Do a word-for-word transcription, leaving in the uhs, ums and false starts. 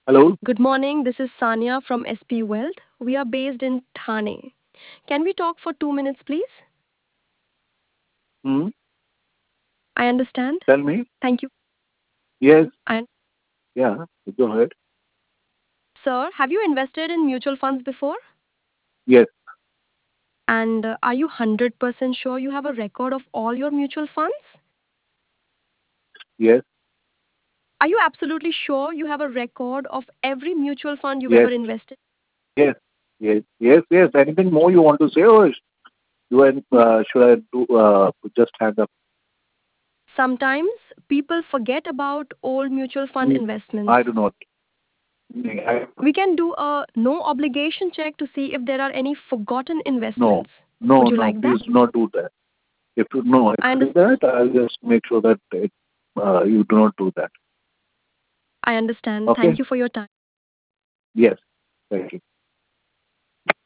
Hello? Good morning. This is Sanya from S P Wealth. We are based in Thane. Can we talk for two minutes, please? Hmm? I understand. Tell me. Thank you. Yes. And Yeah. Go ahead. sir, have you invested in mutual funds before? Yes. And uh, are you one hundred percent sure you have a record of all your mutual funds? Yes. Are you absolutely sure you have a record of every mutual fund you've ever Yes. invested? Yes. Yes. Yes. Yes. Anything more you want to say, or do I, uh, should I do uh, just hang up? Sometimes people forget about old mutual fund Hmm. I investments. do not. I, We can do a no obligation check to see if there are any forgotten no. investments. No. Would you No. like that? Please do not do that. If you no, if I you do understand. that, I'll just make sure that it, uh, you do not do that. I understand. Okay? Thank you for your time. Yes. Thank you.